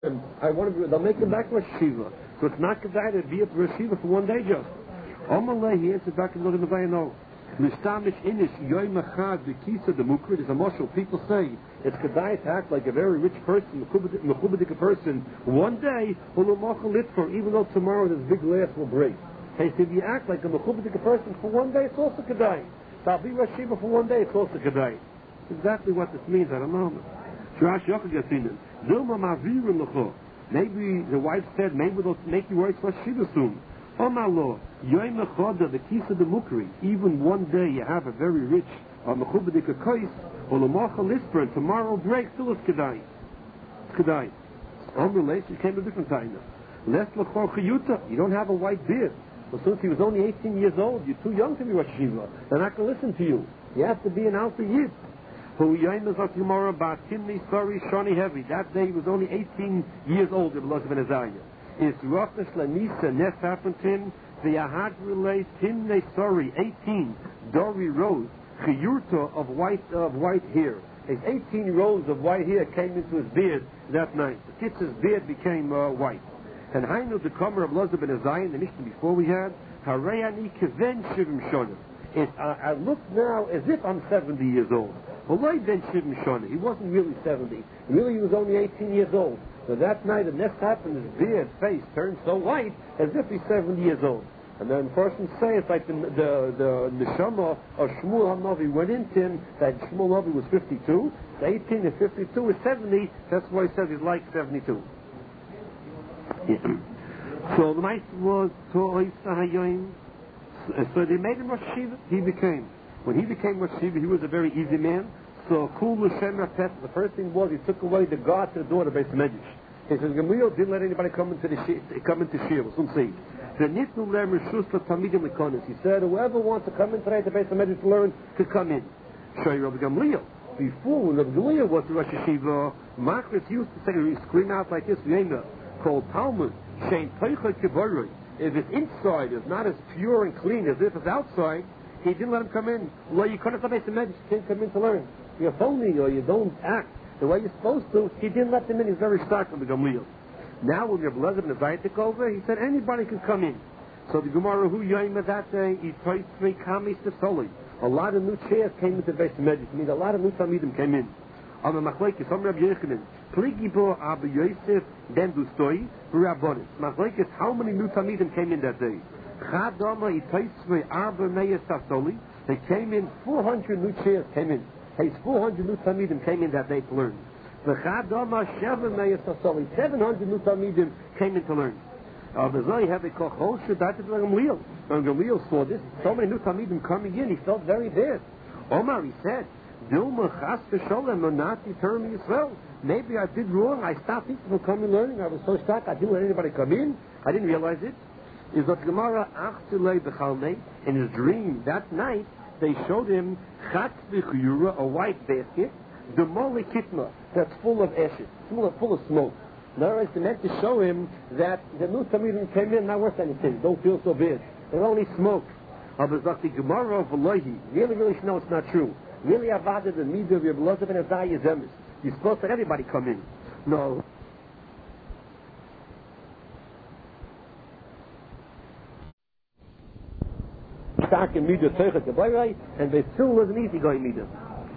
they'll make him back to Rosh Yeshiva. So it's not kedai to be at Rosh Yeshiva for one day just. Omalei, he answered back and look in the Vayano. Mishtamish inish yoy machad v'kisa the mukrid is a marshal. People say it's kedai to act like a very rich person, mechubadik person, one day, even though tomorrow this big glass will break. Hey, so if you act like a mechubadik person for one day, it's also kedai. So I'll be Rosh Yeshiva for one day, it's also kedai. Exactly what this means, I don't know. Maybe the wife said, maybe they'll make you work for Shiva soon. Oh my Lord, the kisa the mukri, even one day you have a very rich mechubadik kais, or l'macha lisper, and tomorrow breaks, still it's kedai. It's kedai. Relation came a different time. Less l'chor chiyuta, you don't have a white beard. Well, since he was only 18 years old, you're too young to be Rosh Yeshiva. They're not going to listen to you. You have to be an alpha yid. That day he was only 18 years old. It's Rosh Lanisa Nes happened to him. The Ahad relates him 18 Dori rose Chiyurta of white hair. His 18 rows of white hair came into his beard that night. The kitz's beard became white. And Hainu the Kamer of Loza ben Azayin, the Mishnah before we had Harayani Keven Shivim Shonim. I look now as if I'm 70 years old. He wasn't really 70. Really, he was only 18 years old. So that night, the next happened, his beard, face turned so white as if he's 70 years old. And then persons say it's like the neshama of Shmuel HaNavi went into him, that Shmuel HaNavi was 52, the 18 and 52 is 70, that's why he says he's like 72. Yeah. So the mice was so they made him Rosh Yeshiva, he became. When he became Rosh Yeshiva, he was a very easy man. So Kul L'Shem Rapet, the first thing was he took away the guard to the door of the Beis Medrash. He says Gamliel didn't let anybody come into Shir. Some say. He said whoever wants to come in today to Beis Medrash to learn could come in. Shoy Rabbi Gamliel. Before when Rabbi Gamliel was to Rosh Yeshiva, Makris used to say, he scream out like this, called Talmud, Shein Teicha Kiboroi. If it's inside is not as pure and clean as if it's outside, he didn't let him come in. Well, you couldn't Beis Medrash, you can't come in to learn. You're phony or you don't act the way you're supposed to. He didn't let them in. He's very stark from the Gamliel. Now when Rabbi Lezer ben Azai took over, he said anybody can come in. So the Gemara who Yoima that day, he tried three kamis to Soli. A lot of new chairs came into Beis Medrash. It means a lot of new Talmidim came in. On the Machlekes, some Rabbi Yechanan, Pligibo Abu Yosef Ben Dustoi, Rabbonis. Machlekes, how many new Talmidim came in that day? Chadama Itaisve Arba Meir Sasoli. They came in, 400 new chairs came in. Hey, 400 new Talmidim came in that day to learn. The Chadama Sheva Meir Sasoli. 700 new Talmidim came in to learn. Bezai had a kochol that is Gamliel. When Gamliel saw this, so many new Talmidim coming in, he felt very bad. Omar, he said, Dilma Chas V'Sholem will not deter me as well. Maybe I did wrong. I stopped people from coming learning. I was so stuck. I didn't let anybody come in. I didn't realize it. Is that Gemara Achtelei B'Chalmei, in his dream that night, they showed him Chatz V'Chiyura, a white basket, the Moli Kitma, that's full of ashes, full of smoke. In other words, they meant to show him that the new Talmidim came in, not worth anything. Don't feel so bad. They're only smoke. But the Gemara of Elohi really should know it's not true. Really, Avada, the media of your Belozav and Azai is emes. You're supposed to let everybody come in. No. Stark in media, Teuchat, the boy, and they still was an easygoing media.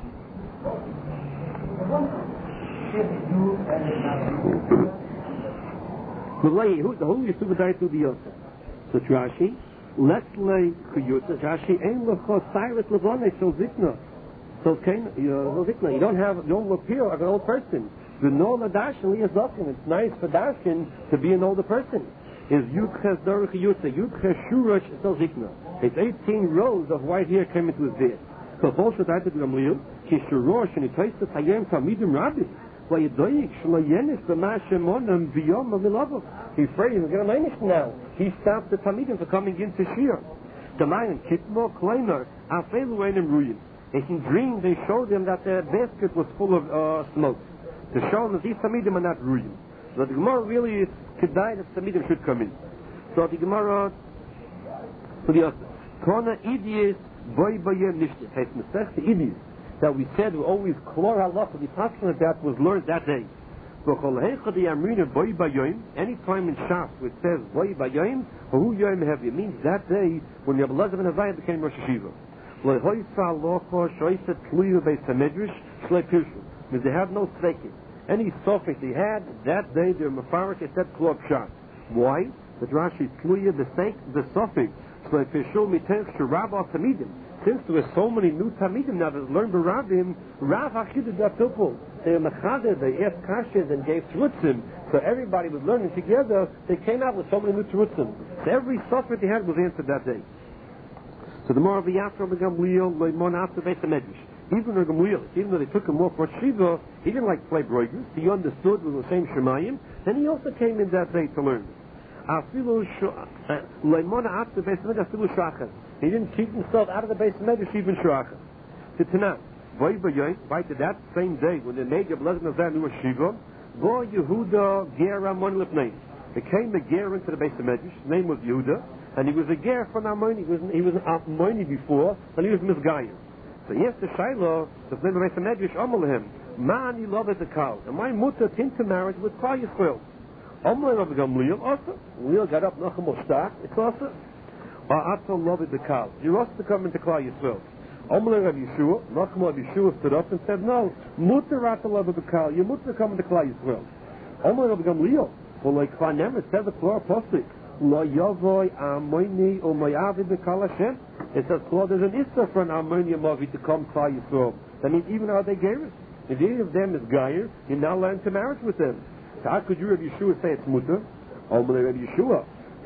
Who is super died to the Yosef? So Rashi, let's lay Kuyuta, Rashi, ain't Lachos, Cyrus Levone, so Zikna. So you don't appear like an old person. The no Ladashin is nothing. It's nice for Dashin to be an older person. Is Yudches Dorich Yutze, Yudches Shurash Zikna. It's 18 rows of white hair came into his beard. So also that to Gamliel, Kishurosh and he placed the Tayem Tamidim Rabbi. Why you doing Shloyenis the Mashemonam Biyom Milavov. He's afraid he's going to manage now. He stopped the Tamidim for coming into Shir. The Mayan Kitmo Kleiner, Afeluenim Ruyin. In his dream, they showed him that the basket was full of smoke. To show him that these Tamidim are not ruined. So the Gemara really is kedai that Tamidim should come in. So the Gemara, Kona Idiyes Boy Boyem Nishtis. It's Mesech the Idiyes that we said we always Klor Allah, the passion that was learned that day. Any time in Shas which says boy bayoim, who yom have it means that day when Rabbi Elazar ben Azariah became Rosh Hashiva. Means they have no tzekin. Any suffix they had that day they're mefarik except klor pshat. Why? The Rashi tluya the suffix. Since there were so many new Tamidim now that learned Barabim, Rav Achidud Gatupul. They were Mechader, they asked Kashas and gave Terutzim. So everybody was learning together. They came out with so many new Terutzim. So every suffix they had was answered that day. So the more of the Yafra Gamliel, Leimon after Beis HaMedrash. Even though they took him off for Shiva, he didn't like to play broigers. He understood with the same Shemayim, and he also came in that day to learn. He didn't keep himself out of the Beis HaMedrash even Shracha. To Tanakh, right to that same day when they made Rabbi Elazar ben Azariah new Shiva, Bo Yehuda Ger Amon Lefnei. There came a ger into the Beis HaMedrash. His name was Yehuda, and he was a ger from Amoni. He was an Amoni before, and he was Misgayim. So he asked the Shiloh, the name of Beis HaMedrash, Amalahim, Man, you love it the cow. And my mutter into marriage with Klal Yisrael. Amalahim of Gamliel, also. Gamliel got up, Nachem Ostak, it's also. A'atza love it the cow. You're also to come into Klal Yisrael. Amalahim of Yeshua, Nachem of Yeshua stood up and said, no, mutter a'atza love it the cow. You're mutter to come into Klal Yisrael. Amalahim of Gamliel, well, like Klanem, it says the plural postic. Lo yavoy amoini o moyavid bekal Hashem. It says, there's an issa for an Armenia Mavi to come to Yisrael. That means even how they gave it. If any of them is Gayer, you're now allowed to marriage with them. So how could you, Rabbi Yeshua, say it's mutter? Rabbi Yeshua.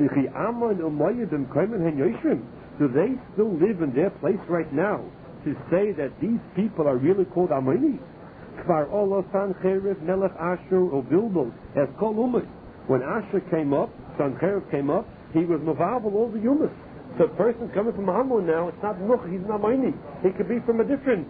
Do they still live in their place right now to say that these people are really called Armeni? Kvar Olosan Cherev Melech Asher or Bilbo as Kol Umas. When Asher came up, Sancherev came up, he was Mavavel all the Umas. So a person coming from Ammon now, it's not Nuch, he's not Maini. He could be from a different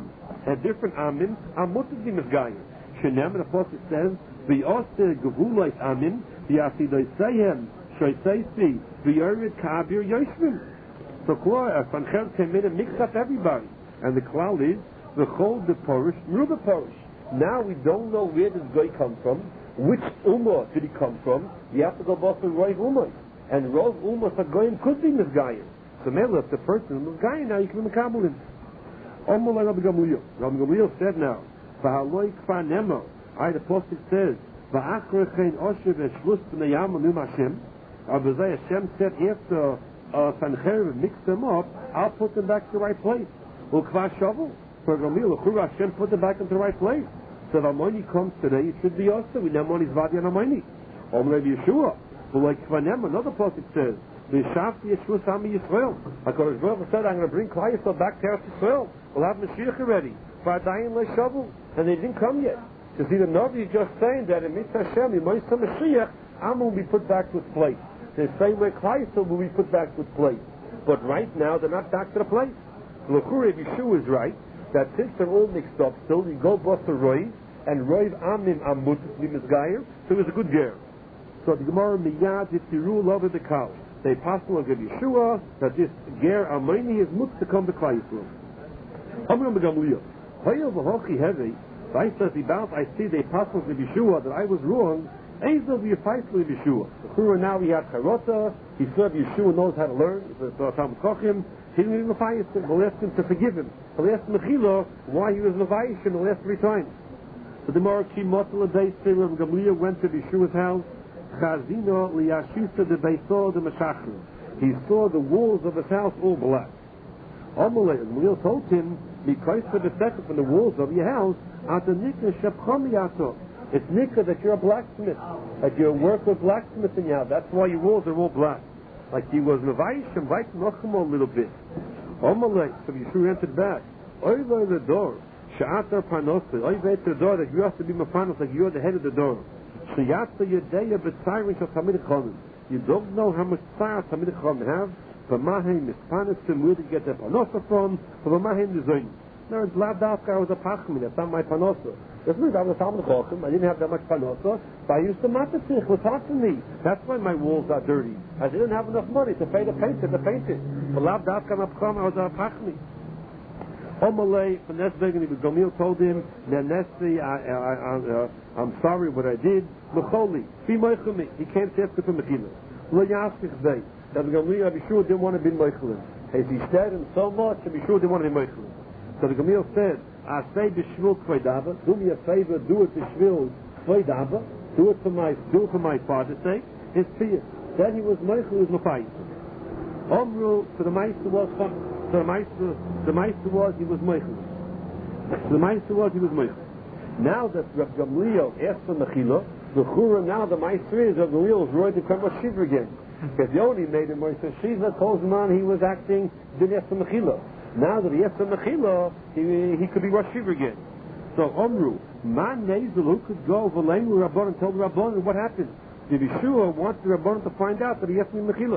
Amin, Amutzid Misgayim. Shenem, the Apostle says, V'yoster Gevulait Amin, V'yasidoi Sehem, Shoiseisi, V'yorid Kabir Yoshvim. So Sancherev came in and mixed up everybody. And the cloud is, V'chol the Porish, Ruba Porish. Now we don't know where this guy come from. Which Ummah did he come from? You have to go back to Roiv Ummah. And Rov Ummah Sagoyim could be Misgayim. So maybe if the person is Misgayim now, you can be Mekabelim. Omar Rabbi Gamliel. Rabbi Gamliel said now, V'haloi Kfar Nemo. The Apostle says, V'achrechein Osher V'shlus B'nayam Anum Hashem. Abazai Hashem said, after Sancherev mixed them up, I'll put them back to the right place. Kfar Shavu. For Gamliel, Hashem put them back into the right place. So if Amoni comes today, it should be also. We know Amoni's Vadi and Amoni. Omar Rabbi Yeshua. But like Kvanem, another prophet says, V'shafti Yeshua Sami Yisrael. HaKadosh Baruch Hu said, I'm going to bring Klal Yisrael back to Eretz Yisrael. We'll have Mashiach already. V'adayin le'shavu. And they didn't come yet. So see, the Navi is just saying that in Mitzvah Hashem, in Moshe Mashiach, Ammon will be put back to its place. The same way Klal Yisrael will be put back to its place. But right now, they're not back to the place. L'churei Yeshua is right, that since they're all mixed up still, you go both to Roiv, and Roiv Amim Amut Misgayer, so it was a good girl. So the Gemara Miyad Yitziru Love the cow. They pass on Rabbi Yeshua that this ger Amoni is mut to come to Klal Yisrael. Amram Gamliel. Hoyel v'hochi heavy. I says about I see they pass on Rabbi Yeshua that I was wrong. Ezel v'yafayt Rabbi Yeshua. So now we have Karota. He said Yeshua knows how to learn. He said Talmud Kochim. He didn't even fire him. We'll ask him to forgive him. We'll ask Mechila why he was Levayish in the last 3 times. So the Gemara Kimotel Day Rabbi Gamliel went to Yeshua's house. Chazino liyashisa de beiso de meshachrim. He saw the walls of his house all black. Amalei, and Gamliel told him, because for the second from the walls of your house, at the nikah shepchom yato. It's nikah that you're a blacksmith, that you work with blacksmith in your house. That's why your walls are all black. Like he was mevayish and vayt nochem a little bit. Amalei, so Yeshua entered back. Oivay the door. Sha'atar panosli. Oivay to the door that you have to be mafanos, like you're the head of the door. You don't know how much tzar Talmid Chacham have. V'mahem mispanesim, where to get their panosa from. V'mahem nizoyin. No, it's lavdafka. I was a pachmi. That's not my panosa. That's me. I was a Talmid Chacham. I didn't have that much panosa. But I used to matasich. What's happening to me? That's why my walls are dirty. I didn't have enough money to pay the painter to paint it. But lavdafka, I was a pachmi. Omalei from Nesbegen, Gamliel told him, Nessi, I'm sorry what I did. Mecholi, be moichel. He can't ask for Mechila. Lo Yaskich Day. That Gamliel Abishua didn't want to be moichel. As he said him so much, Abishua didn't want to be moichel. So the Gamliel said, I say b'shvil kveidava, do me a favor, do it b'shvil kveidava, do it for my father's sake. His fear. Then he was moichel, he was mafayis. Omru, so the Meister was he was moichel. The Meister was he was moichel. Now that Reb Gamliel asked for Mechila, the Chura, now the Meister is Reb Gamliel is ready to become a Shiva again. Because the only made him Meister Shiva, calls him on, he was acting, didn't ask for Mechila. Now that he asked for Mechila, he could be Rosh Shiva again. So Omru, Man Nezel, who could go V'lein Rabban and tell the Rabban what happened? Did Yeshua want the Rabban to find out that he asked me Mechila?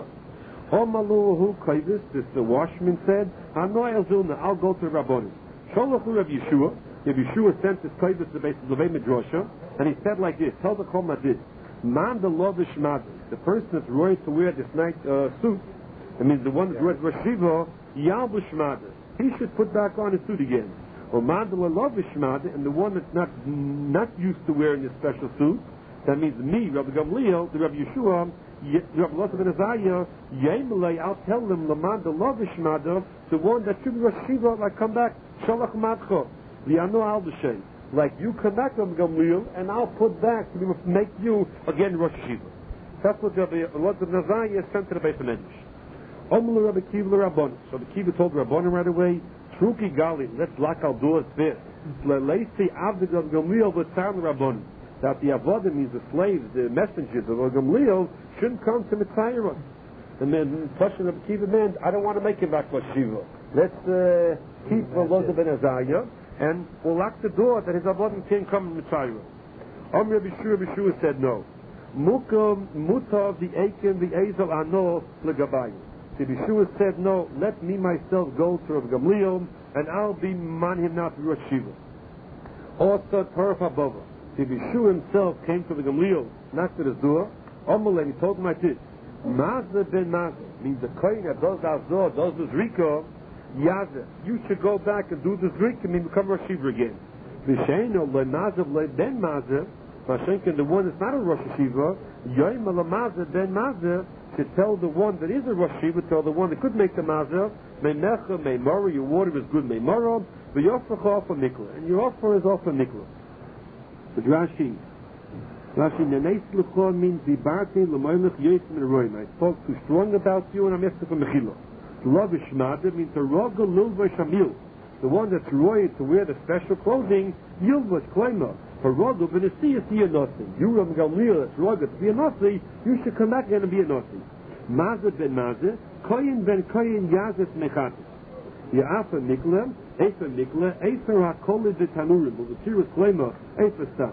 Omalu who Kaivis, this the washman said, Hanoi Elzulna, I'll go to the Rabban. Sholachu Rav Yeshua, Rav Yeshua sent this Kaivis to base of Levei Midrasha, and he said like this, tell the Chol this, Man the Lovish Mad, the person that's royal to wear this night suit, it means the one that's royal to wear Shiva, Yalbush Mad, he should put back on his suit again. Or Man the Lovish Mad, and the one that's not used to wearing this special suit, that means me, Rabbi Gamliel, the Rabbi Yeshua, Rabbi Losa ben Azariah, Yemelei, I'll tell them, Laman the Lovish Mada, the one that should be Rosh Shiva, like come back, Shalach Madcho, Liano Al B'Shem. Like you come back, Rabbi Gamliel, and I'll put back to make you again Rosh Shiva. That's what Rabbi Losa ben Azariah sent to the Beit HaMedrash. Omul Rabbi Kiva Rabban. So the Kiva told Rabbanim right away, Truki Gali, let's lock our doors fast. Le'leisi Avdi Rabbi Gamliel v'tzarn Rabbanim. That the avodah means the slaves, the messengers of Gamliel shouldn't come to Mitzayim. And then question of Kiva meant, I don't want to make him back for Shiva. Let's keep Loza ben Azariah and we'll lock the door that his avodah can't come to Mitzayim. Rabbi Yeshua said no. Mukam mutav the Akim the Ezel ano legabayim. Rabbi Yeshua said no. Let me myself go to Rabbi Gamliel and I'll be man him now to Rosh Shiva. Also Torah Habova. Rabbi Yeshua himself came to the Gamliel, knocked at his door, and he told him like this, Mazda ben Mazda, means the kohen that does Azor, does the Zrika, Yazah, you should go back and do the Zrika, and become Rosh Shiva again. V'sheino le Mazda ben Mazda, Mashenkin, the one that's not a Rosh Shiva, Yoim le Mazda ben Mazda, should tell the one that is a Rosh Shiva, tell the one that could make the Mazda, Meimecha, Meimora, your water is good, Meimora, v'yofrecha off of Nikla, and your offer is off of Nikla. But Rashi, Nenes L'chor means Dibarti L'moylech Yosim Roim. I spoke too strong about you and I'm asking for Mechila. Lovish Mada means the Roga Lulva Shamil. The one that's royal to wear the special clothing, Yilvash Klema. For Roga V'nesiyas be a Nasi. You Rabbi Gamliel that's Roga to be a Nasi, you should come back again and be a Nasi. Mazah ben Mazah, Koyin ben Koyin Yazes Mechatis. Ya'afa Nikla, Efer Nikla, Efer HaKolid V'Tanurim, the Tirus Klema, Efer Stam.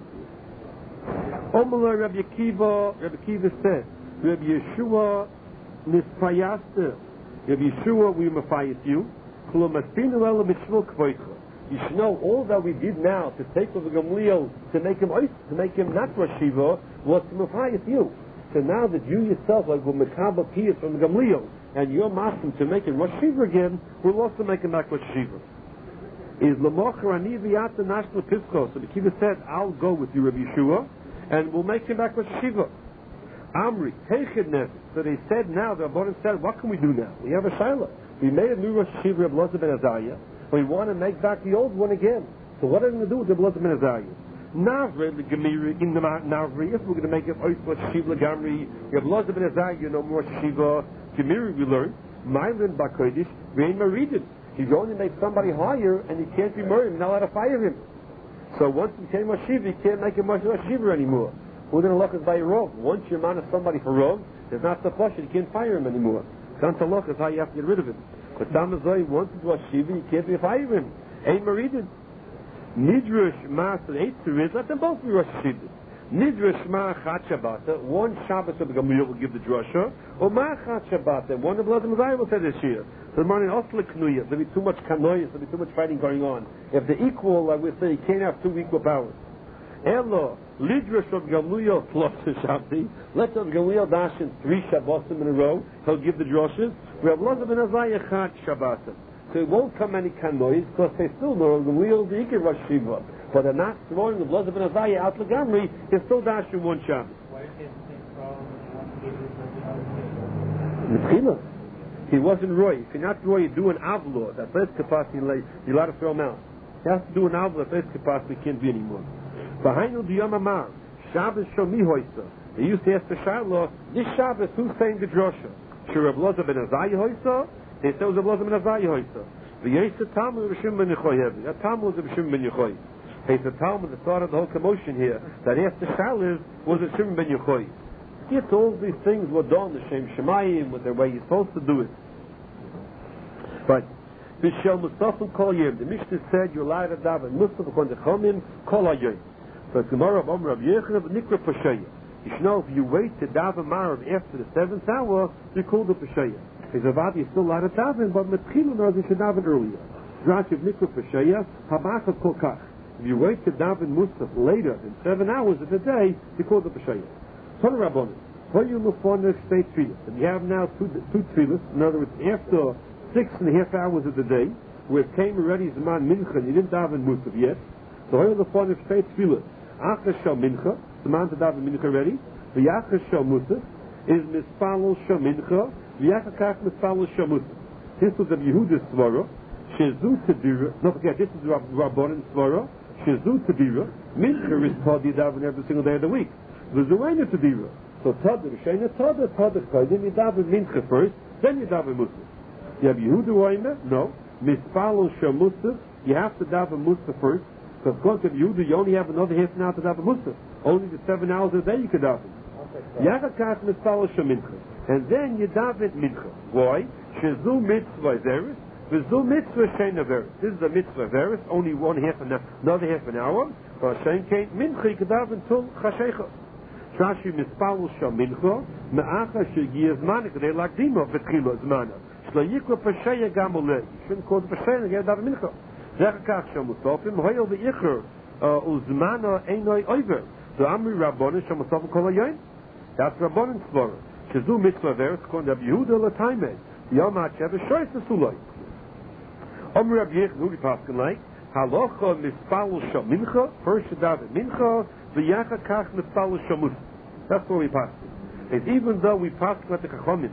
Omala Rabbi Akiva said, Rabbi Yeshua Nispayaster, Rabbi Yeshua, we mafayis you, Kulomastinu Ela Mishvil Kvoicha. You should know all that we did now to take over Gamliel, to make him not Rosh Shiva, was to mafayis you. So now that you yourself are going to Mekabel Piyas from Gamliel, and you're masking to make it Rosh Shiva again, we'll also make him back Rosh Shiva. Is Lamocher Ani V'yata Nashla Pisco. So the Kiva said, I'll go with you, Rabbi Yeshua, and we'll make him back Rosh Shiva. Amri, Techid Nefesh. So they said now, the Rabbanim said, what can we do now? We have a Shaila. We made a new Rosh Shiva, Rabbi Loza ben Azariah. We want to make back the old one again. So what are we going to do with Rabbi Loza ben Azariah? Navre, the Gemiri, in the Navri, if we're going to make it Rosh Shiva, Gamri, Rabbi Loza ben Azariah, no more Shiva, Gemiri we learn, Mylin Bakoidish, Vein Maridin. He's only make somebody higher, and he can't be murdered. You're not allowed to fire him. So once he became a Shiva, you can't make him a Shiva anymore. Who's going to look as by a Rov? Once you're man of somebody for Rov, there's not so push, you can't fire him anymore. Can't look is how you have to get rid of him. But Samazoi, once it was Shiva, you can't be fire him. Ain't Maridin. Nidrush Master Eitzerid, let them both be Rosh Shiva. Nidrush Ma Chat Shabbata, one Shabbos of the Gamliel will give the drasha, or Ma Chat Shabbata, one of the Blood of Messiah will say this year. So the morning also Knuya, there'll be too much kanoyas, there'll be too much fighting going on. If they're equal, I would say you can't have two equal powers. Elo, Lidrush of Gamliel plus Shabbat, let them Gamliel dash in 3 Shabbosim in a row, he'll give the drashas. We have Loza ben Azariah Chat Shabbata. So it won't come any kanois because they still know the wheel the Ikir Rosh Shiva. But they're not throwing the blood of Ben Azariah out Lagamri, it's still dashing one Shabbos. Why can't they throw Mechila. He wasn't Roy. If you're not Roy, you do an Avlo. That first capacity, you're allowed to throw him out. He has to do an Avlo. That first capacity can't be anymore. Behind the Yom Amar, Shabbos Shomi Hoysa. They used to ask the Shiloh, this Shabbos, who's saying the drosha? Shira Blaza Ben Azariah Hoysa? They said it was a Blaza Ben Azariah Hoysa. The Yesa Talmud of B'Shim Ben Yechoy Heavy. That Talmud was a B'Shim Ben Yechoy. Hey, the Talmud that started the whole commotion here, that asked the Shiloh was a B'Shim Ben Yechoy. Yet all these things were done, the Shem Shemayim, with the way you're supposed to do it. But Bishel Mustafa Kol Yom, the Mishnah said you're allowed to daven Mustafa Kon Dechomim Kol HaYom. So it's Gemara of Omer Rav Yechanan Nikra Pasheya. You should know if you wait to daven Marav after the 7th hour, you call the Pasheya. His Avad is still allowed to daven, but Metchilin knows you should daven earlier. Rashi of Nikra Pasheya Habachah Kol Kach. If you wait to daven Mustafa later than 7 hours of the day, you call the Pasheya. Son Rabbanim, when you look for the state tefillah, and you have now two tefillahs, in other words, after 6.5 hours of the day, where it came already Zaman Mincha, and you didn't daven Musaf yet, so when you look for the state tefillah, Achas Shal Mincha, Zaman to daven Mincha already, V'yachas Shal Musaf, is Mispalol Shal Mincha, V'yachakach Mispalol Shal Musaf. This was the Yehuda Svara, Shezu Tadira, don't forget, this is Rabbanan Svara, Shezu Tadira, Mincha is taught you daven every single day of the week. The Zuwaina Tadira. So Tada, Rishayna Tada, Kaidim, you daven Mincha first, then you daven Musaf. You have Yehuda Waina? No. Mispalol Shal Musaf, you have to daven Musaf first, because according to Yehuda, you only have another half an hour to daven Musaf. Only the 7 hours a day you can daven. Yachakach Mispalol Shal Mincha. And then you daven Mincha. Why? Shezu Mitzvah Zeres, V'zu Mitzvah Sheina Veres. This is a Mitzvah Veres, only another half an hour. But Shein Kain Mincha, you can daven till Chashecha. Shashi Mispalol Shal Mincha, Me'acha Shegiya Zmanik, they like Dima, V'tchila Zmanik. Shlayikra Pasheya Gamoleh. You shouldn't call the Pasheya, you daven Mincha. Zechakach Shal Musafim, Hoyel V'Icher, Uzmana Einoi Oiver. So Amri Rabbanan Shal Musafim Kol HaYom. That's Rabbanan Svara. Shezu Mitzvah Veres, Kon Rab Yehuda L'Taimeh. Yom HaSheva Shoyz Nesuloi. Amri Rab Yechon, who we paskin like, Halacha Mispalol Shal Mincha, first you daven Mincha, V'Yachakach Mispalol Shal Musaf. That's what we paskin. And even though we paskin like the Chachamim,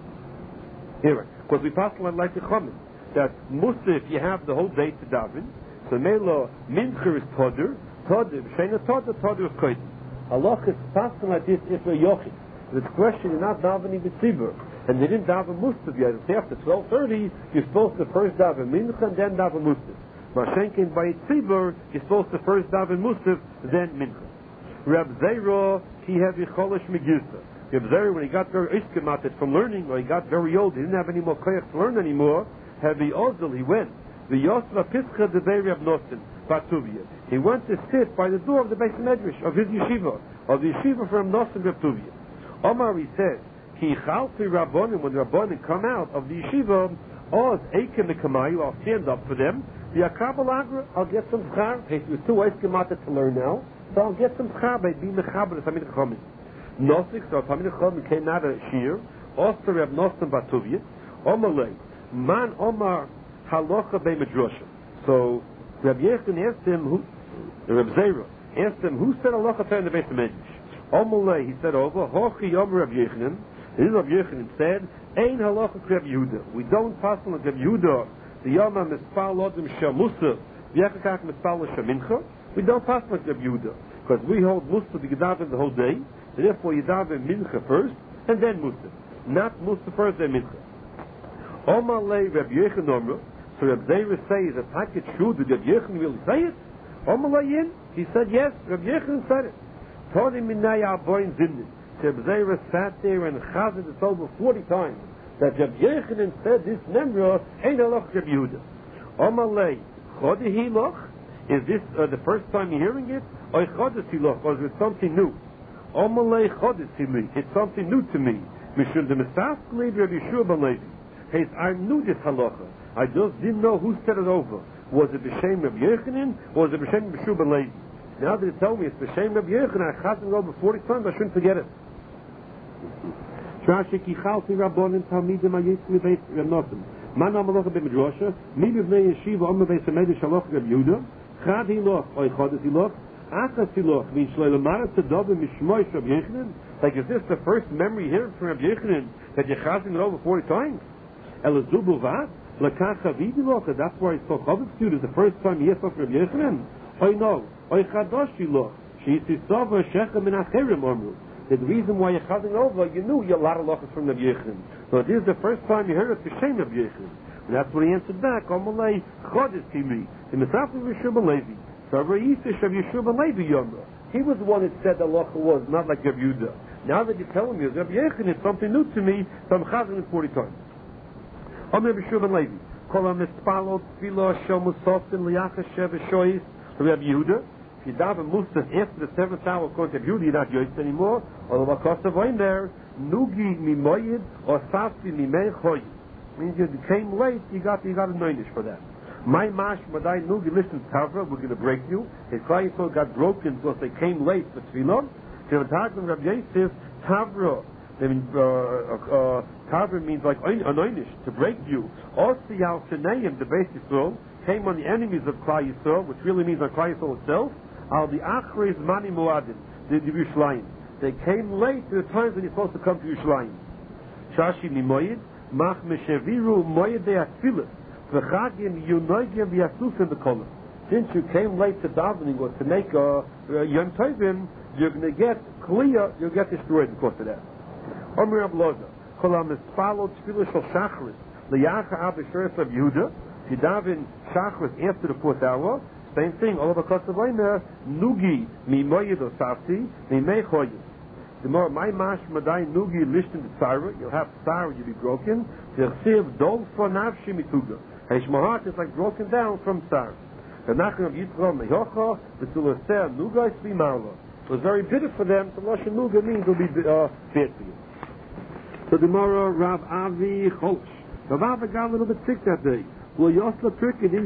here, because we pass like the Chachamim, that Musaf you have the whole day to daven, so Mela Mincha is Toder, Shena Toder is Kodim. Allah is passing like this if a Yochid. The question is not davening the Tzibur, and they didn't daven Musaf yet. It's after 12:30, you're supposed to first daven Mincha and then daven Musaf. Mashenkin by Tzibur, you're supposed to first daven Musaf, then Mincha. Rab Zera, he have Yicholish Megilsa. Reb Zera, when he got very iskemated from learning, or he got very old, he didn't have any more koyach to learn anymore, heavy ozel, he went. The Yosva Pischa de Reb Nosen, Batuvia. He went to sit by the door of the Beis Medrash, of his yeshiva, of the yeshiva from Nosen Batuvia. Omar, he said, Ki Chalfi Rabbonim, when Rabbonim come out of the yeshiva, Oz Eikim Mekamayu, I'll stand up for them, the Akabal Agra, I'll get some schar. He was too iskemated to learn now, so I'll get some schar by being mechaber, the Tamid Chachamim. Nosik, so Tamid Chachamim came out of Shir, Oster Reb Nosen Batuvia, Omalei, Man Omar Halacha Bei Medrasha. So Reb Yechon asked him, Reb Zera asked him, who said Halacha in the Beis Medrash? Omalei, he said over, Hochi Yom Reb Yechonim. This Reb Yechonim said, Ein Halacha Reb Yehuda. We don't pass on Reb Yehuda, the Yom HaMispal Odim Shal Musaf, V'Yachakach Mispal Shal Mincha. We don't pass on Reb Yehuda, because we hold Musaf to Gedaven the whole day, and therefore you daven Mincha first, and then Musaf. Not Musaf first, then Mincha. Omalei Reb Yechon Omra, so Reb Zera says, is it true that Reb Yechon really say it? Omalei Yin, he said yes, Reb Yechon said it. Toni Minay Aboin Zimnin. Reb Zera sat there and chazed it over 40 times, that Reb Yechon said this Nemra ain't Halacha Reb Yehuda. Omalei, Chodi Hiloch, is this the first time you're hearing it? Or Chodis Hiloch, or is it something new? Omalei Chodis Hiloch, it's something new to me. Mishum de Mesaf Levi Reb Yeshua ben Levi. Hey, I knew this halacha. I just didn't know who said it over. Was it B'Shem Reb Yechonim, or was it B'Shem Reb Yeshua ben Levi? Now that you tell me it's B'Shem Reb Yechonim, I chazed it over 40 times, I shouldn't forget it. Shashi ki chalti rabbonim talmidim ayitzi beit Reb Nosen. Man amaloch b'midrasha, mi b'vnei yeshiva omer beis hamedrash haloch Reb Yehuda, chad hiloch, oy chodes hiloch, achas hiloch, v'in shloi lemara tzadove mishmoy Reb Yochanan. Like, is this the first memory here from Reb Yochanan that you're chazing it over 40 times? Elazu b'vad, l'kach chavid hiloch, that's why it's so chavid to you, the first time he hears from Reb Yochanan. Oy no, oy chadosh hiloch, she'isisova shecha min acherim omru. The reason why you're chazing over, you knew a lot of lochas from Reb Yochanan. So it is the first time you heard it, B'Shem Reb Yochanan. And that's what he answered back, Omalei chodes timi, in the Safra Yeshua ben Levi. So Rabbi Yisrael of Yeshua ben Levi Yomra. He was the one that said the locha was, not like Reb Yehuda. Now that you're telling me, Reb Yochanan is something new to me, so I'm chazing it 40 times. Omer Yeshua ben Levi. Kol ha-mispalot tefillah shel musafin liyachas sheva shoyis Reb Yehuda. If you daven Musaf after the 7th hour according to Yehuda, you're not yoyis anymore. Or the Makosav oin there, nugi mimoyid or safti mimei choyis. Means you came late, you got a noinish for that. My mash madai nugi listen Tavra, we're going to break you. His Klal Yisrael got broken because they came late for Tefillah. So the Targum Rabbi Yosef, Tavra, Tavra means like anoinish, to break you. Osi al Sheneim, the Beis Yisrael, came on the enemies of Klal Yisrael, which really means on Klal Yisrael itself. Al the Achreis Mani Muadin, the Yerushalayim. They came late to the times when you're supposed to come to Yerushalayim. Shashi Nimoyid, Mach Mesheviru Moyed Atfilis, V'chagim Yunoigim V'yasufim B'kolim. Since you came late to davening or to make Yom Tovim, you're going to get clear, you'll get destroyed because of that. Omer Rab Loza, Kol ha-mispalot tefillah shel Shachris, L'yacha Abisheres of Yehuda. If you daven Shachris after the 4th hour, same thing, all of a Kosovoiner, Nugi, Mi Moyed Osafti, Mi Mei Choyes. The more, my mash madai Nugi lishtin the Tzara, you'll have Tzara, you'll be broken. T'chsiv dol for nafshi mituga. My heart is like broken down from Tzara. The Nachman of Yisrael Mehocha, the Tulaseh Nuga is Marla. It was very bitter for them, so Lashon Nuga means it'll be bad for you. So the Gemara, Rav Avi Cholsh. Rav Avi got a little bit sick that day. Well, Yosla Turkey